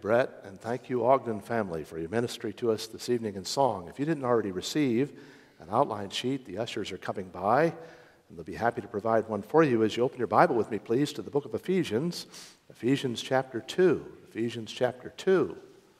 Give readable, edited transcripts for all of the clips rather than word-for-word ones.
Brett, and thank you, Ogden family, for your ministry to us this evening in song. If you didn't already receive an outline sheet, the ushers are coming by, and they'll be happy to provide one for you as you open your Bible with me, please, to the book of Ephesians, Ephesians chapter 2. Ephesians chapter 2.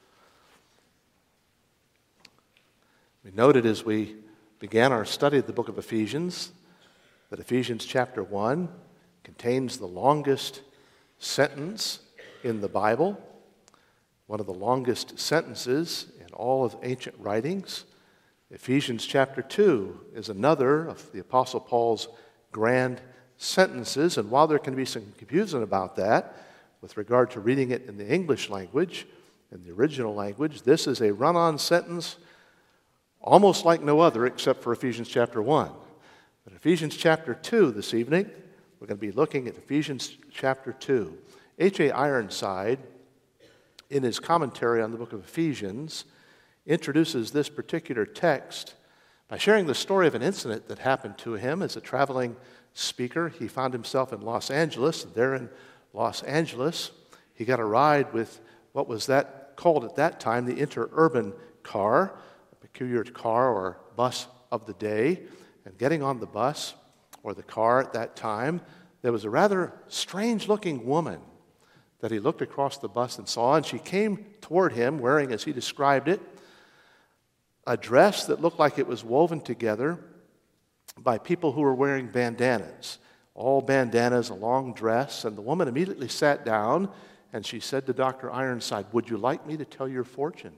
We noted as we began our study of the book of Ephesians that Ephesians chapter 1 contains the longest sentence in the Bible, one of the longest sentences in all of ancient writings. Ephesians chapter 2 is another of the Apostle Paul's grand sentences, and while there can be some confusion about that with regard to reading it in the English language, in the original language, this is a run-on sentence almost like no other except for Ephesians chapter 1. But Ephesians chapter 2 this evening, we're going to be looking at Ephesians chapter 2. H.A. Ironside, in his commentary on the book of Ephesians, introduces this particular text by sharing the story of an incident that happened to him as a traveling speaker. He found himself in Los Angeles, and there in Los Angeles, he got a ride with what was called at that time the interurban car, a peculiar car or bus of the day. And getting on the bus or the car at that time, there was a rather strange-looking woman that he looked across the bus and saw, and she came toward him wearing, as he described it, a dress that looked like it was woven together by people who were wearing bandanas. All bandanas, a long dress, and the woman immediately sat down, and she said to Dr. Ironside, "Would you like me to tell your fortune?"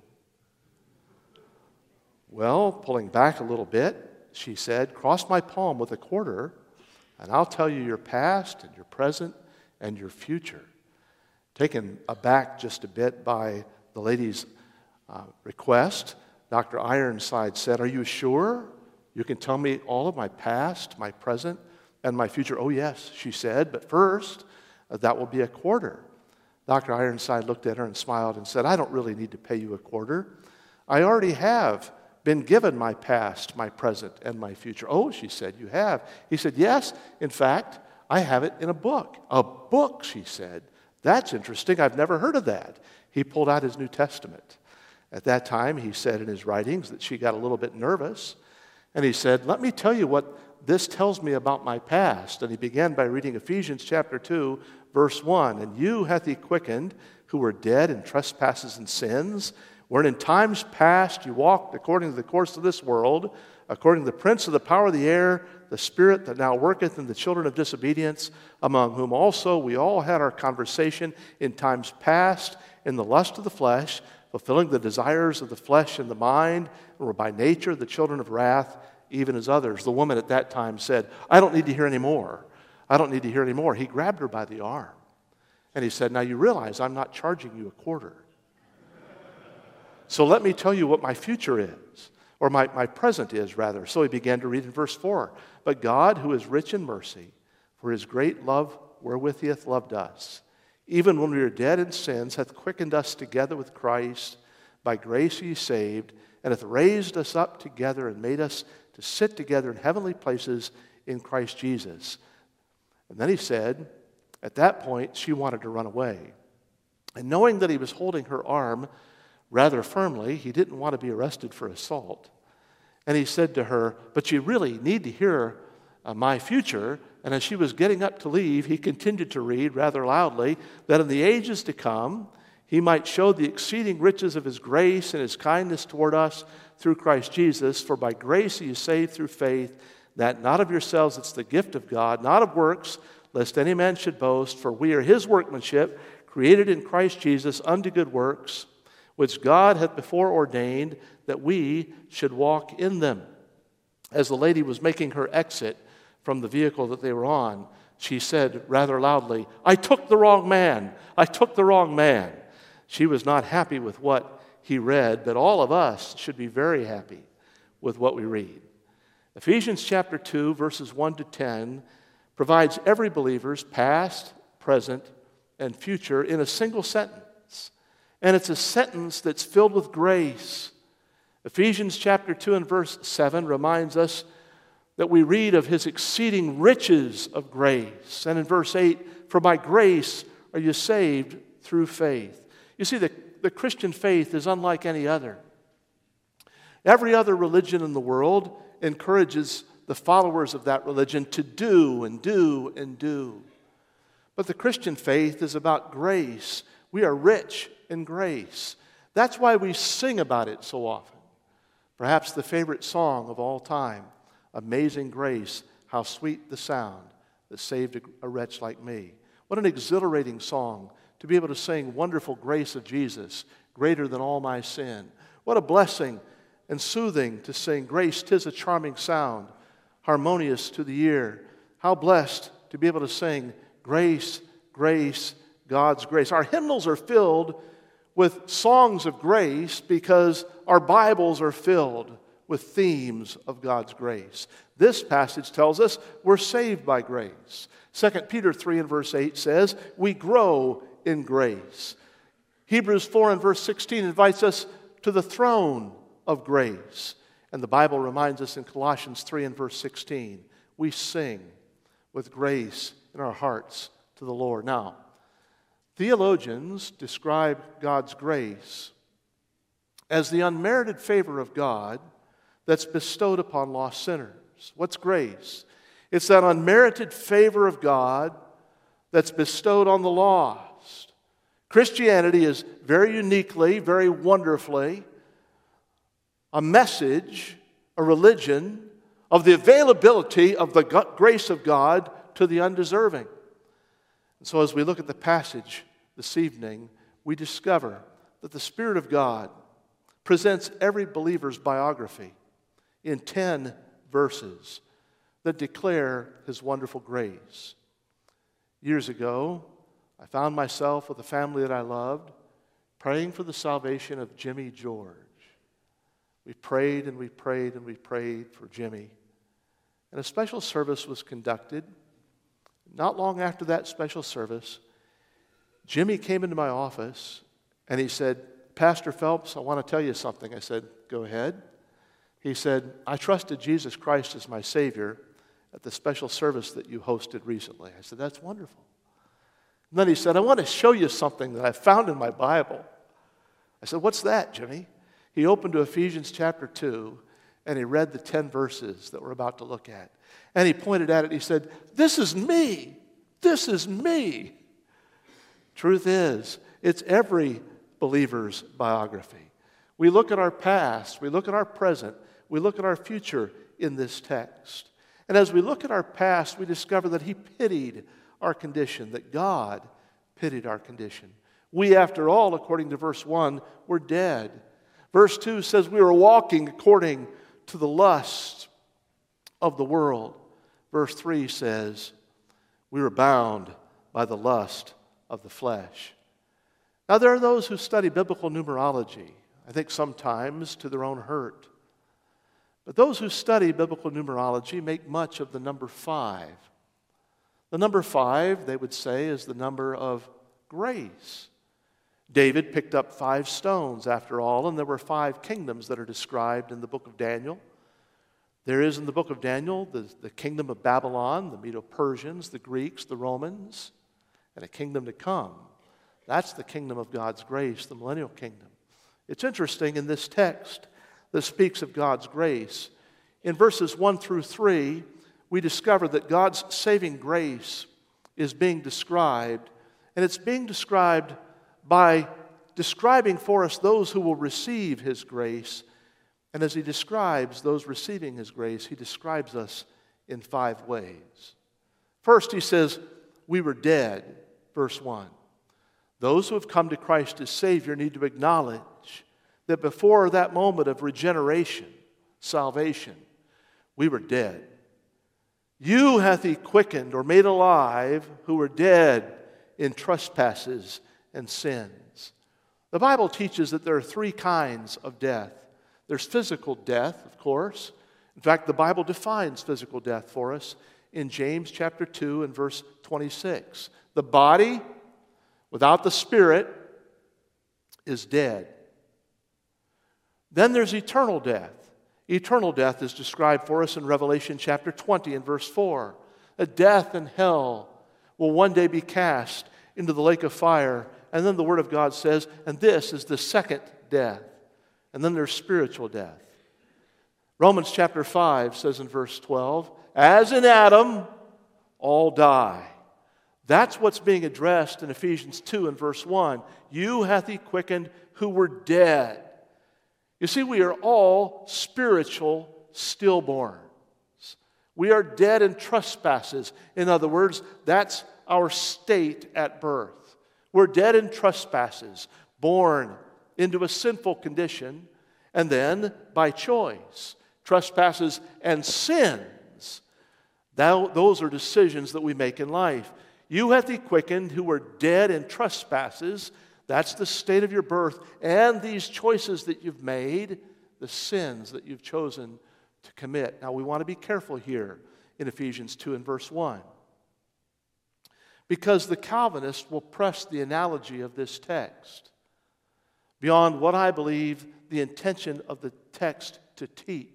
Well, pulling back a little bit, she said, "Cross my palm with a quarter, and I'll tell you your past and your present and your future." Taken aback just a bit by the lady's request, Dr. Ironside said, "Are you sure you can tell me all of my past, my present, and my future?" "Oh, yes," she said, "but first, that will be a quarter." Dr. Ironside looked at her and smiled and said, "I don't really need to pay you a quarter. I already have been given my past, my present, and my future." "Oh," she said, "you have?" He said, "Yes, in fact, I have it in a book." "A book," she said. "That's interesting. I've never heard of that." He pulled out his New Testament. At that time, he said in his writings that she got a little bit nervous. And he said, "Let me tell you what this tells me about my past." And he began by reading Ephesians chapter 2, verse 1. "And you hath he quickened, who were dead in trespasses and sins, wherein in times past you walked according to the course of this world, according to the prince of the power of the air, the spirit that now worketh in the children of disobedience, among whom also we all had our conversation in times past, in the lust of the flesh, fulfilling the desires of the flesh and the mind, and were by nature the children of wrath, even as others." The woman at that time said, "I don't need to hear any more. I don't need to hear any more." He grabbed her by the arm, and he said, "Now you realize I'm not charging you a quarter. So let me tell you what my future is, or my present is, rather." So he began to read in verse 4. "But God, who is rich in mercy, for his great love wherewith he hath loved us, even when we were dead in sins, hath quickened us together with Christ. By grace ye saved, and hath raised us up together and made us to sit together in heavenly places in Christ Jesus." And then he said, at that point, she wanted to run away. And knowing that he was holding her arm rather firmly, he didn't want to be arrested for assault. And he said to her, "But you really need to hear my future." And as she was getting up to leave, he continued to read rather loudly, "That in the ages to come he might show the exceeding riches of his grace and his kindness toward us through Christ Jesus. For by grace he is saved through faith, that not of yourselves, it's the gift of God, not of works, lest any man should boast. For we are his workmanship, created in Christ Jesus unto good works, which God hath before ordained that we should walk in them." As the lady was making her exit from the vehicle that they were on, she said rather loudly, "I took the wrong man. I took the wrong man." She was not happy with what he read, but all of us should be very happy with what we read. Ephesians chapter 2, verses 1 to 10, provides every believer's past, present, and future in a single sentence. And it's a sentence that's filled with grace. Ephesians chapter 2 and verse 7 reminds us that we read of his exceeding riches of grace. And in verse 8, "For by grace are you saved through faith." You see, the the Christian faith is unlike any other. Every other religion in the world encourages the followers of that religion to do and do and do. But the Christian faith is about grace. We are rich in grace. That's why we sing about it so often. Perhaps the favorite song of all time, Amazing Grace, how sweet the sound that saved a wretch like me. What an exhilarating song to be able to sing wonderful grace of Jesus, greater than all my sin. What a blessing and soothing to sing grace, 'tis a charming sound, harmonious to the ear. How blessed to be able to sing grace, grace, God's grace. Our hymnals are filled with songs of grace because our Bibles are filled with themes of God's grace. This passage tells us we're saved by grace. 2 Peter 3 and verse 8 says we grow in grace. Hebrews 4 and verse 16 invites us to the throne of grace. And the Bible reminds us in Colossians 3 and verse 16, we sing with grace in our hearts to the Lord. Now, theologians describe God's grace as the unmerited favor of God that's bestowed upon lost sinners. What's grace? It's that unmerited favor of God that's bestowed on the lost. Christianity is very uniquely, very wonderfully a message, a religion of the availability of the grace of God to the undeserving. And so as we look at the passage this evening, we discover that the Spirit of God presents every believer's biography in 10 verses that declare His wonderful grace. Years ago, I found myself with a family that I loved praying for the salvation of Jimmy George. We prayed and we prayed and we prayed for Jimmy. And a special service was conducted. Not long after that special service, Jimmy came into my office and he said, Pastor Phelps, I want to tell you something. I said, go ahead. He said, I trusted Jesus Christ as my Savior at the special service that you hosted recently. I said, that's wonderful. And then he said, I want to show you something that I found in my Bible. I said, what's that, Jimmy? He opened to Ephesians chapter 2 and he read the 10 verses that we're about to look at. And he pointed at it and he said, this is me. This is me. Truth is, it's every believer's biography. We look at our past, we look at our present, we look at our future in this text. And as we look at our past, we discover that He pitied our condition, that God pitied our condition. We, after all, according to verse 1, were dead. Verse 2 says we were walking according to the lust of the world. Verse 3 says we were bound by the lust of the flesh. Now, there are those who study biblical numerology, I think sometimes to their own hurt. But those who study biblical numerology make much of the number 5. The number 5, they would say, is the number of grace. David picked up 5 stones, after all, and there were 5 kingdoms that are described in the book of Daniel. There is in the book of Daniel the kingdom of Babylon, the Medo-Persians, the Greeks, the Romans, and a kingdom to come. That's the kingdom of God's grace, the millennial kingdom. It's interesting in this text that speaks of God's grace. In verses 1 through 3, we discover that God's saving grace is being described, and it's being described by describing for us those who will receive His grace. And as He describes those receiving His grace, He describes us in 5 ways. First, He says, we were dead, verse 1. Those who have come to Christ as Savior need to acknowledge that before that moment of regeneration, salvation, we were dead. You hath He quickened or made alive who were dead in trespasses and sins. The Bible teaches that there are 3 kinds of death. There's physical death, of course. In fact, the Bible defines physical death for us in James chapter 2 and verse 26. The body without the spirit is dead. Then there's eternal death. Eternal death is described for us in Revelation chapter 20 and verse 4. That death and hell will one day be cast into the lake of fire And then the Word of God says, and this is the second death. And then there's spiritual death. Romans chapter 5 says in verse 12, as in Adam, all die. That's what's being addressed in Ephesians 2 and verse 1. You hath he quickened who were dead. You see, we are all spiritual stillborns. We are dead in trespasses. In other words, that's our state at birth. We're dead in trespasses, born into a sinful condition, and then by choice, trespasses and sins. Those are decisions that we make in life. You hath he quickened who were dead in trespasses. That's the state of your birth. And these choices that you've made, the sins that you've chosen to commit. Now we want to be careful here in Ephesians 2 and verse 1. Because the Calvinists will press the analogy of this text beyond what I believe the intention of the text to teach.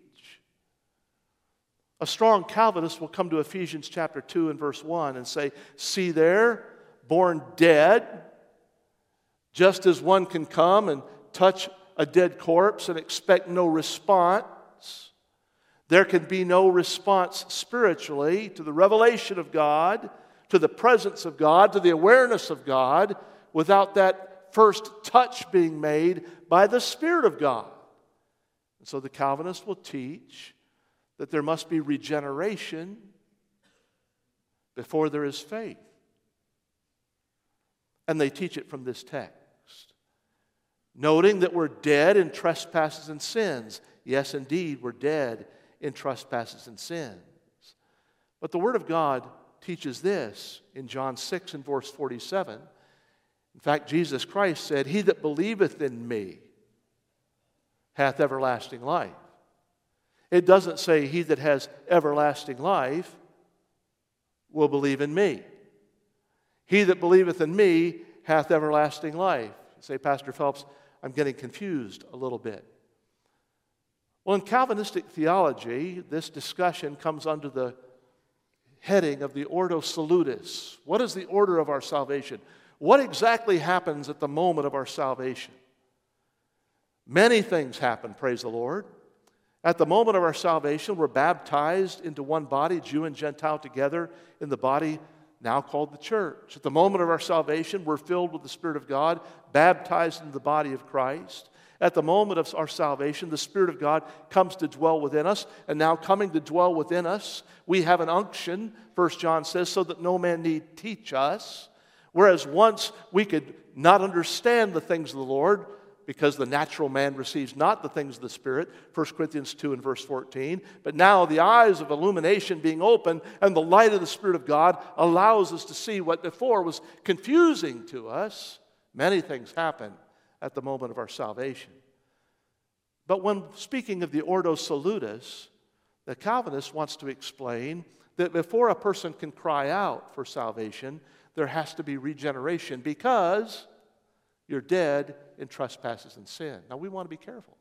A strong Calvinist will come to Ephesians chapter 2 and verse 1 and say, see there, born dead, just as one can come and touch a dead corpse and expect no response, there can be no response spiritually to the revelation of God, to the presence of God, to the awareness of God, without that first touch being made by the Spirit of God. And so the Calvinist will teach that there must be regeneration before there is faith. And they teach it from this text, noting that we're dead in trespasses and sins. Yes, indeed, we're dead in trespasses and sins. But the Word of God teaches this in John 6 and verse 47. In fact, Jesus Christ said, he that believeth in me hath everlasting life. It doesn't say he that has everlasting life will believe in me. He that believeth in me hath everlasting life. You say, Pastor Phelps, I'm getting confused a little bit. Well, in Calvinistic theology, this discussion comes under the heading of the Ordo Salutis. What is the order of our salvation? What exactly happens at the moment of our salvation? Many things happen, praise the Lord. At the moment of our salvation, we're baptized into one body, Jew and Gentile together in the body now called the church. At the moment of our salvation, we're filled with the Spirit of God, baptized into the body of Christ. At the moment of our salvation, the Spirit of God comes to dwell within us, and now coming to dwell within us, we have an unction, 1 John says, so that no man need teach us. Whereas once we could not understand the things of the Lord, because the natural man receives not the things of the Spirit, 1 Corinthians 2 and verse 14. But now the eyes of illumination being opened and the light of the Spirit of God allows us to see what before was confusing to us. Many things happen at the moment of our salvation. But when speaking of the Ordo Salutis, the Calvinist wants to explain that before a person can cry out for salvation, there has to be regeneration because you're dead in trespasses and sin. Now, we want to be careful.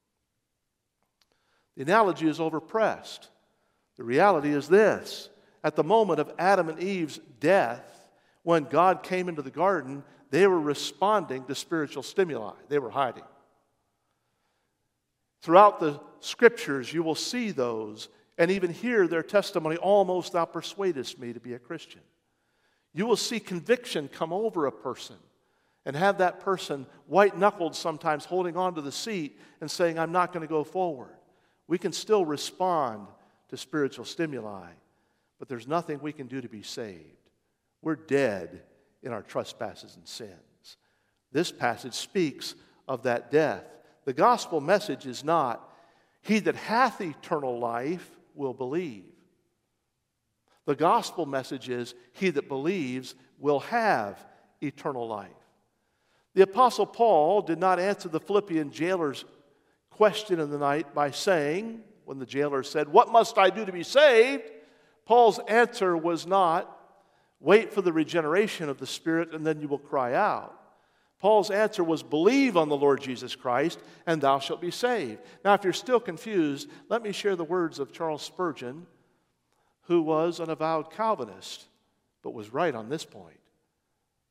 The analogy is overpressed. The reality is this. At the moment of Adam and Eve's death, when God came into the garden, they were responding to spiritual stimuli. They were hiding. Throughout the Scriptures, you will see those and even hear their testimony, almost thou persuadest me to be a Christian. You will see conviction come over a person and have that person white-knuckled sometimes holding on to the seat and saying, I'm not going to go forward. We can still respond to spiritual stimuli, but there's nothing we can do to be saved. We're dead in our trespasses and sins. This passage speaks of that death. The gospel message is not, he that hath eternal life will believe. The gospel message is, he that believes will have eternal life. The Apostle Paul did not answer the Philippian jailer's question in the night by saying, when the jailer said, what must I do to be saved? Paul's answer was not, wait for the regeneration of the Spirit and then you will cry out. Paul's answer was, believe on the Lord Jesus Christ and thou shalt be saved. Now, if you're still confused, let me share the words of Charles Spurgeon, who was an avowed Calvinist, but was right on this point.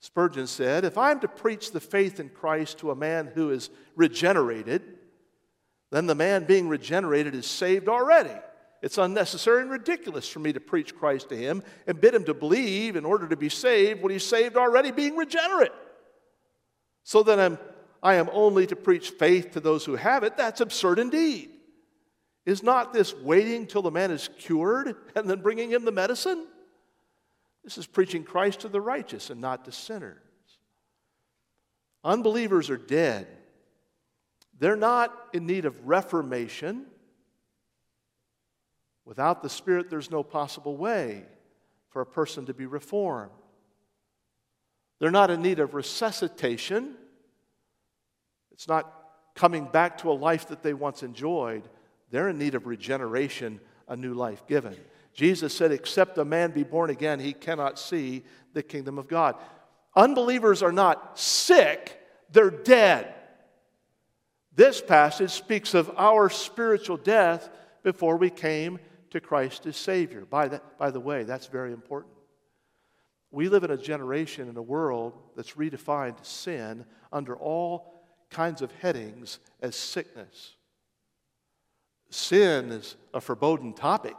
Spurgeon said, if I'm to preach the faith in Christ to a man who is regenerated, then the man being regenerated is saved already. It's unnecessary and ridiculous for me to preach Christ to him and bid him to believe in order to be saved when he's saved already being regenerate. So then I am only to preach faith to those who have it. That's absurd indeed. Is not this waiting till the man is cured and then bringing him the medicine? This is preaching Christ to the righteous and not to sinners. Unbelievers are dead. They're not in need of reformation. Without the Spirit, there's no possible way for a person to be reformed. They're not in need of resuscitation. It's not coming back to a life that they once enjoyed. They're in need of regeneration, a new life given. Jesus said, except a man be born again, he cannot see the kingdom of God. Unbelievers are not sick, they're dead. This passage speaks of our spiritual death before we came to Christ as Savior. By the way, that's very important. We live in a generation, in a world that's redefined sin under all kinds of headings as sickness. Sin is a forbidden topic.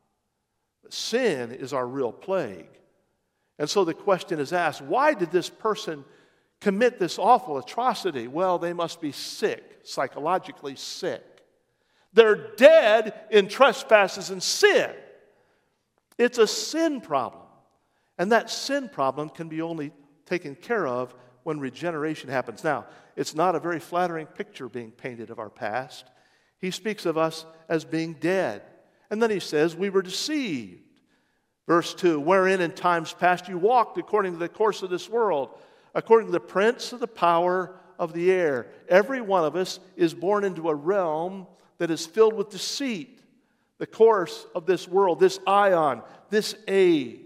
Sin is our real plague. And so the question is asked, why did this person commit this awful atrocity? Well, they must be sick, psychologically sick. They're dead in trespasses and sin. It's a sin problem. And that sin problem can be only taken care of when regeneration happens. Now, it's not a very flattering picture being painted of our past. He speaks of us as being dead. And then he says, we were deceived. Verse 2, wherein in times past you walked according to the course of this world, according to the prince of the power of the air. Every one of us is born into a realm that is filled with deceit. The course of this world, this ion, this age.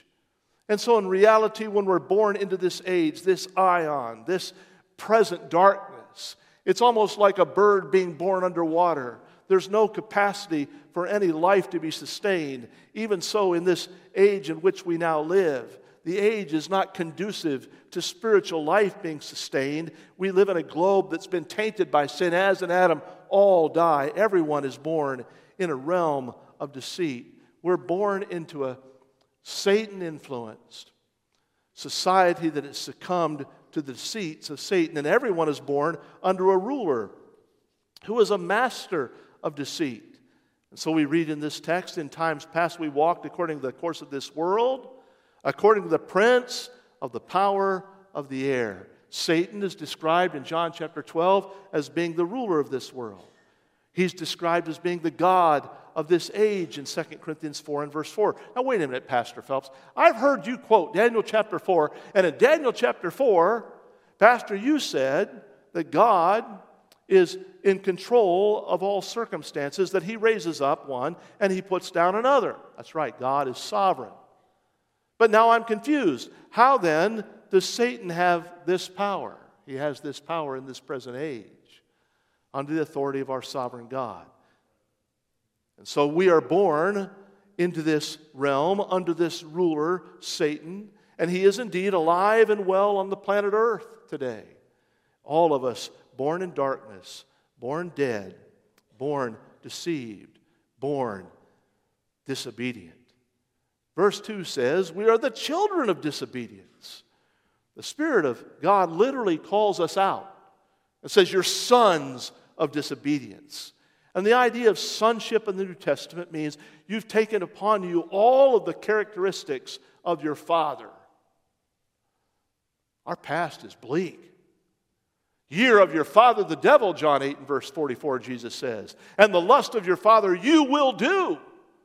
And so in reality, when we're born into this age, this ion, this present darkness, it's almost like a bird being born underwater. There's no capacity for any life to be sustained. Even so, in this age in which we now live, the age is not conducive to spiritual life being sustained. We live in a globe that's been tainted by sin. As in Adam, all die. Everyone is born in a realm of deceit. We're born into a Satan-influenced society that has succumbed to the deceits of Satan. And everyone is born under a ruler who is a master of deceit. And so we read in this text, in times past we walked according to the course of this world, according to the prince of the power of the air. Satan is described in John chapter 12 as being the ruler of this world. He's described as being the god of this age in 2 Corinthians 4 and verse 4. Now wait a minute, Pastor Phelps. I've heard you quote Daniel chapter 4, and in Daniel chapter 4, Pastor, you said that God is in control of all circumstances, that he raises up one and he puts down another. That's right, God is sovereign. But now I'm confused. How then does Satan have this power? He has this power in this present age under the authority of our sovereign God. And so we are born into this realm under this ruler, Satan, and he is indeed alive and well on the planet Earth today. All of us born in darkness, born dead, born deceived, born disobedient. Verse 2 says, we are the children of disobedience. The Spirit of God literally calls us out. It says, you're sons of disobedience. And the idea of sonship in the New Testament means you've taken upon you all of the characteristics of your father. Our past is bleak. Year of your father the devil, John 8 and verse 44, Jesus says. And the lust of your father you will do.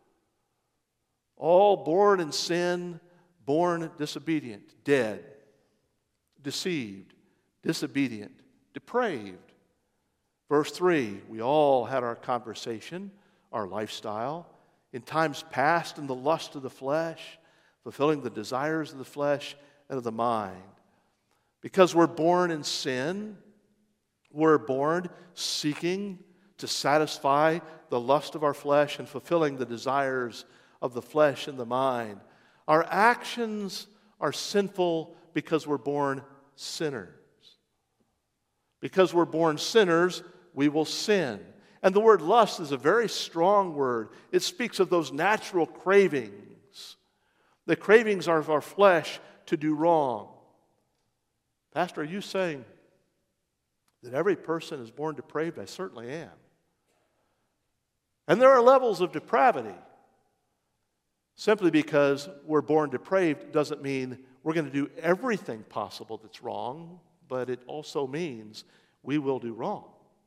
All born in sin, born disobedient, dead, deceived, disobedient, depraved. Verse 3, we all had our conversation, our lifestyle, in times past in the lust of the flesh, fulfilling the desires of the flesh and of the mind. Because we're born in sin, we're born seeking to satisfy the lust of our flesh and fulfilling the desires of the flesh and the mind. Our actions are sinful because we're born sinners. Because we're born sinners, we will sin. And the word lust is a very strong word. It speaks of those natural cravings. The cravings are of our flesh to do wrong. Pastor, are you saying that every person is born depraved? I certainly am. And there are levels of depravity. Simply because we're born depraved doesn't mean we're going to do everything possible that's wrong, but it also means we will do wrong.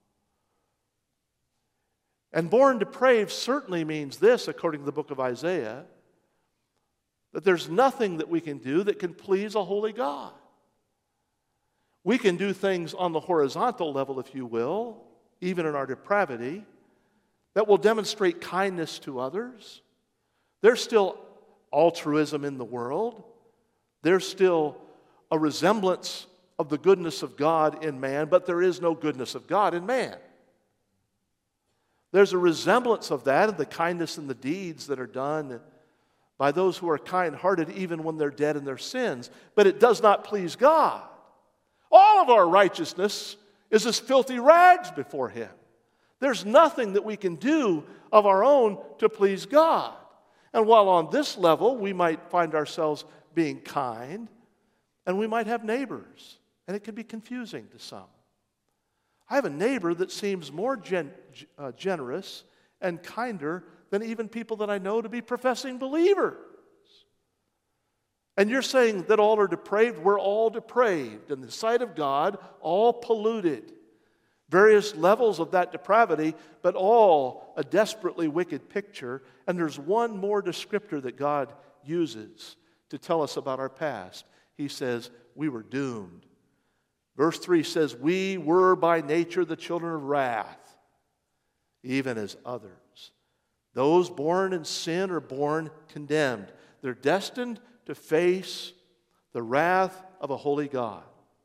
And born depraved certainly means this, according to the book of Isaiah, that there's nothing that we can do that can please a holy God. We can do things on the horizontal level, if you will, even in our depravity, that will demonstrate kindness to others. There's still altruism in the world. There's still a resemblance of the goodness of God in man, but there is no goodness of God in man. There's a resemblance of that in the kindness and the deeds that are done by those who are kind-hearted even when they're dead in their sins, but it does not please God. All of our righteousness is as filthy rags before Him. There's nothing that we can do of our own to please God. And while on this level we might find ourselves being kind, and we might have neighbors, and it can be confusing to some. I have a neighbor that seems more generous and kinder than even people that I know to be professing believers. And you're saying that all are depraved? We're all depraved. In the sight of God, all polluted. Various levels of that depravity, but all a desperately wicked picture. And there's one more descriptor that God uses to tell us about our past. He says, we were doomed. Verse 3 says, we were by nature the children of wrath, even as others. Those born in sin are born condemned. They're destined to face the wrath of a holy God.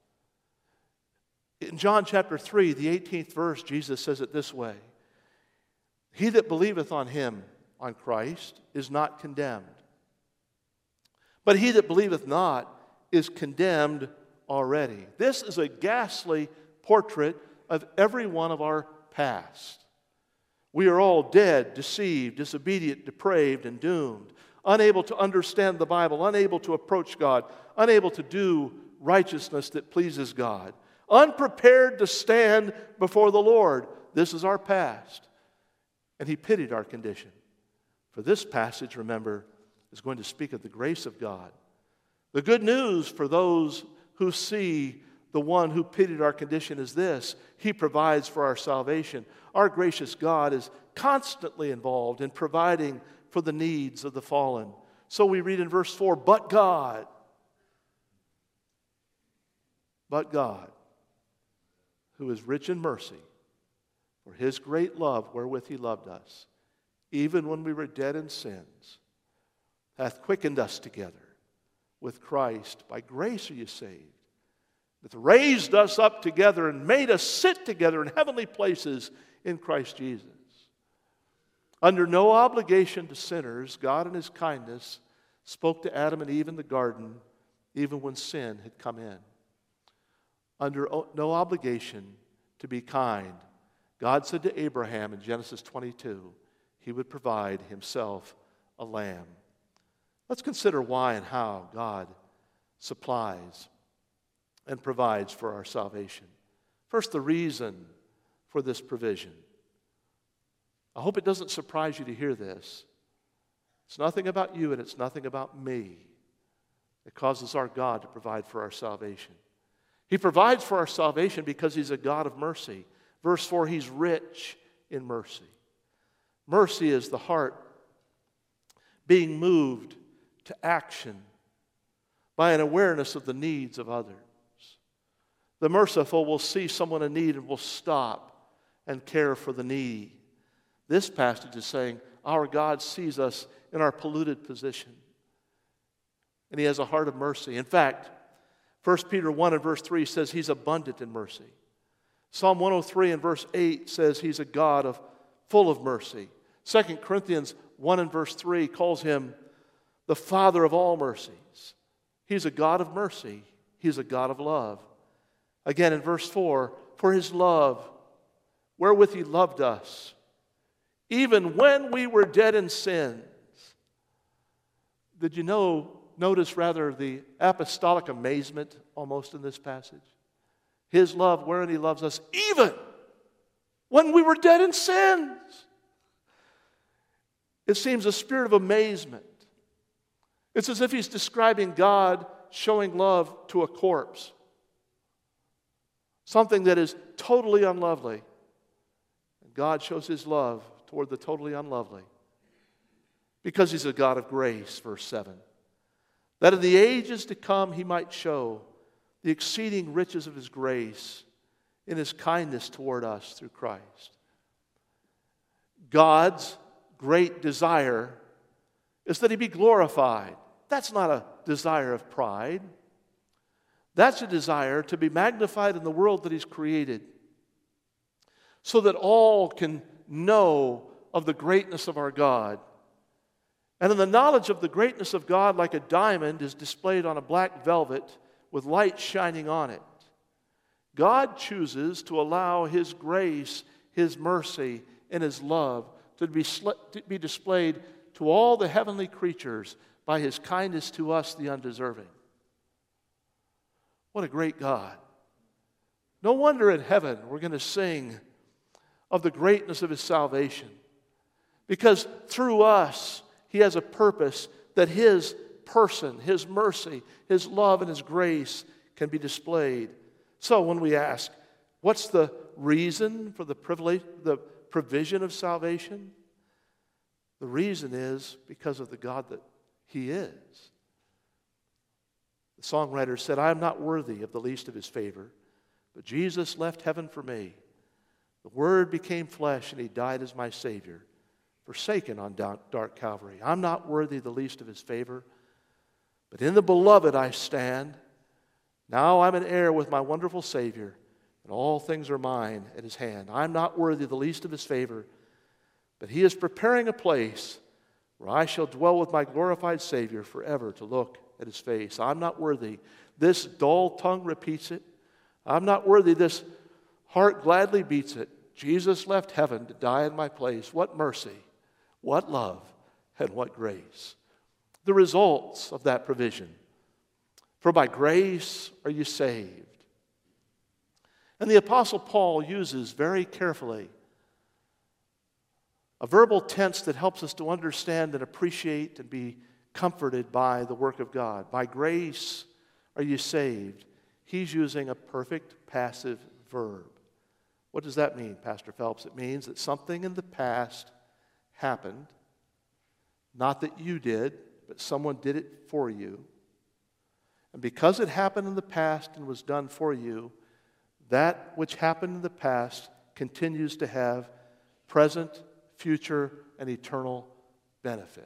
In John chapter 3, the 18th verse, Jesus says it this way. He that believeth on Him, on Christ, is not condemned. But he that believeth not is condemned already. This is a ghastly portrait of every one of our past. We are all dead, deceived, disobedient, depraved, and doomed, unable to understand the Bible, unable to approach God, unable to do righteousness that pleases God, unprepared to stand before the Lord. This is our past. And He pitied our condition. For this passage, remember, is going to speak of the grace of God. The good news for those who see the one who pitied our condition is this: He provides for our salvation. Our gracious God is constantly involved in providing for the needs of the fallen. So we read in verse 4, but God, who is rich in mercy, for His great love wherewith He loved us, even when we were dead in sins, hath quickened us together with Christ. By grace are you saved, hath raised us up together and made us sit together in heavenly places in Christ Jesus. Under no obligation to sinners, God in His kindness spoke to Adam and Eve in the garden, even when sin had come in. Under no obligation to be kind, God said to Abraham in Genesis 22, He would provide Himself a lamb. Let's consider why and how God supplies and provides for our salvation. First, the reason for this provision. I hope it doesn't surprise you to hear this. It's nothing about you and it's nothing about me. It causes our God to provide for our salvation. He provides for our salvation because He's a God of mercy. Verse 4, He's rich in mercy. Mercy is the heart being moved to action by an awareness of the needs of others. The merciful will see someone in need and will stop and care for the needy. This passage is saying our God sees us in our polluted position, and He has a heart of mercy. In fact, 1 Peter 1 and verse 3 says He's abundant in mercy. Psalm 103 and verse 8 says He's a God full of mercy. 2 Corinthians 1 and verse 3 calls Him the Father of all mercies. He's a God of mercy. He's a God of love. Again in verse 4, for His love, wherewith He loved us, even when we were dead in sins. Did you notice rather the apostolic amazement almost in this passage? His love, wherein He loves us, even when we were dead in sins. It seems a spirit of amazement. It's as if He's describing God showing love to a corpse. Something that is totally unlovely. And God shows His love toward the totally unlovely. Because He's a God of grace, verse 7. That in the ages to come He might show the exceeding riches of His grace in His kindness toward us through Christ. God's great desire is that He be glorified. That's not a desire of pride. That's a desire to be magnified in the world that He's created, so that all can know of the greatness of our God. And in the knowledge of the greatness of God, like a diamond is displayed on a black velvet with light shining on it. God chooses to allow His grace, His mercy, and His love to be displayed to all the heavenly creatures by His kindness to us, the undeserving. What a great God. No wonder in heaven we're going to sing of the greatness of His salvation. Because through us, He has a purpose that His person, His mercy, His love, and His grace can be displayed. So when we ask, what's the reason for the provision of salvation? The reason is because of the God that He is. The songwriter said, I am not worthy of the least of His favor, but Jesus left heaven for me. The Word became flesh, and He died as my Savior, forsaken on dark Calvary. I'm not worthy the least of His favor, but in the Beloved I stand. Now I'm an heir with my wonderful Savior, and all things are mine at His hand. I'm not worthy the least of His favor, but He is preparing a place where I shall dwell with my glorified Savior forever to look at His face. I'm not worthy. This dull tongue repeats it. I'm not worthy. This heart gladly beats it. Jesus left heaven to die in my place. What mercy, what love, and what grace. The results of that provision. For by grace are you saved. And the Apostle Paul uses very carefully a verbal tense that helps us to understand and appreciate and be comforted by the work of God. By grace are you saved. He's using a perfect passive verb. What does that mean, Pastor Phelps? It means that something in the past happened, not that you did, but someone did it for you. And because it happened in the past and was done for you, that which happened in the past continues to have present, future, and eternal benefit.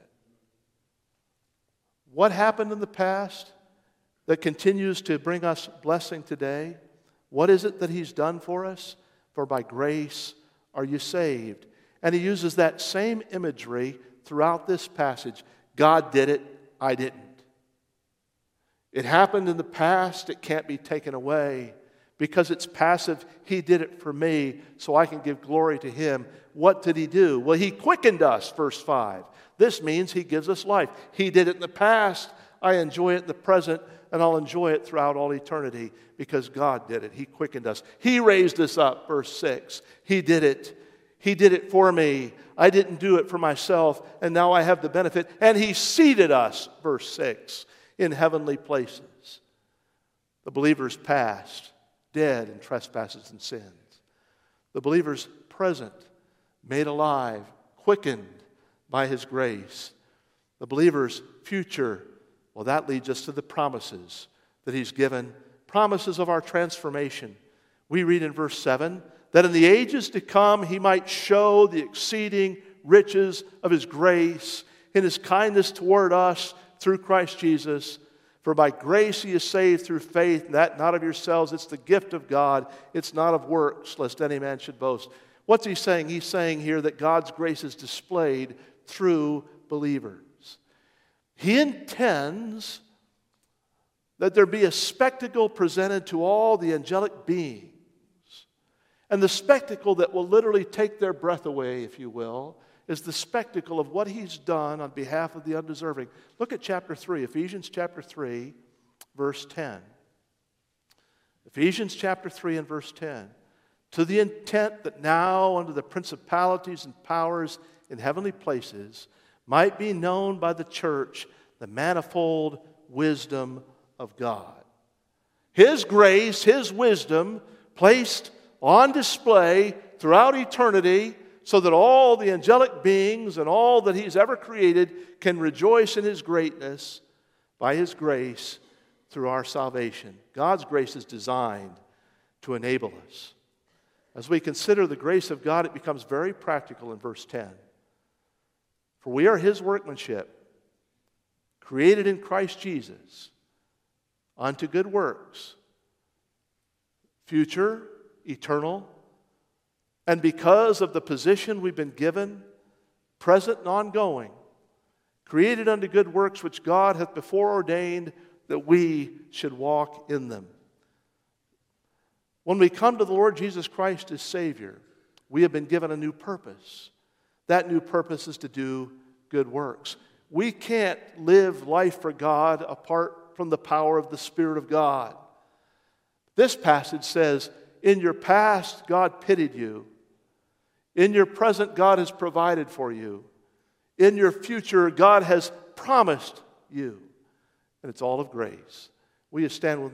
What happened in the past that continues to bring us blessing today? What is it that He's done for us? For by grace are you saved. And he uses that same imagery throughout this passage. God did it, I didn't. It happened in the past, it can't be taken away. Because it's passive, He did it for me, so I can give glory to Him. What did He do? Well, He quickened us, verse 5. This means He gives us life. He did it in the past, I enjoy it in the present, and I'll enjoy it throughout all eternity because God did it. He quickened us. He raised us up, verse 6. He did it. He did it for me. I didn't do it for myself, and now I have the benefit. And He seated us, verse 6, in heavenly places. The believer's past, dead in trespasses and sins. The believer's present, made alive, quickened by His grace. The believer's future, well, that leads us to the promises that He's given, promises of our transformation. We read in verse 7, that in the ages to come He might show the exceeding riches of His grace in His kindness toward us through Christ Jesus. For by grace He is saved through faith, that not of yourselves, it's the gift of God, it's not of works, lest any man should boast. What's He saying? He's saying here that God's grace is displayed through believers. He intends that there be a spectacle presented to all the angelic beings. And the spectacle that will literally take their breath away, if you will, is the spectacle of what he's done on behalf of the undeserving. Look at chapter 3, Ephesians chapter 3, verse 10. Ephesians chapter 3 and verse 10. To the intent that now under the principalities and powers in heavenly places might be known by the church the manifold wisdom of God. His grace, His wisdom, placed on display throughout eternity so that all the angelic beings and all that He's ever created can rejoice in His greatness by His grace through our salvation. God's grace is designed to enable us. As we consider the grace of God, it becomes very practical in verse 10. For we are His workmanship, created in Christ Jesus, unto good works, future, eternal, and because of the position we've been given, present and ongoing, created unto good works which God hath before ordained that we should walk in them. When we come to the Lord Jesus Christ as Savior, we have been given a new purpose. That new purpose is to do good works. We can't live life for God apart from the power of the Spirit of God. This passage says, in your past, God pitied you. In your present, God has provided for you. In your future, God has promised you. And it's all of grace. Will you stand with me?